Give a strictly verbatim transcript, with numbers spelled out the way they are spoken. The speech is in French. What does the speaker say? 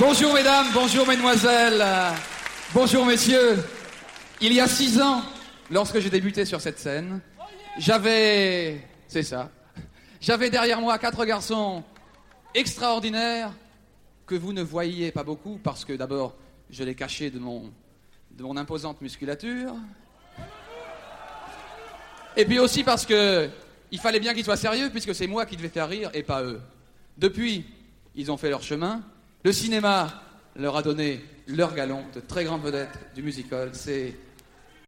Bonjour mesdames, bonjour mesdemoiselles, euh, bonjour messieurs. Il y a six ans, lorsque j'ai débuté sur cette scène, j'avais... C'est ça. J'avais derrière moi quatre garçons extraordinaires que vous ne voyiez pas beaucoup parce que d'abord, je les cachais de mon, de mon imposante musculature. Et puis aussi parce que il fallait bien qu'ils soient sérieux puisque c'est moi qui devais faire rire et pas eux. Depuis, ils ont fait leur chemin. Le cinéma leur a donné leur galon de très grandes vedettes du musical. C'est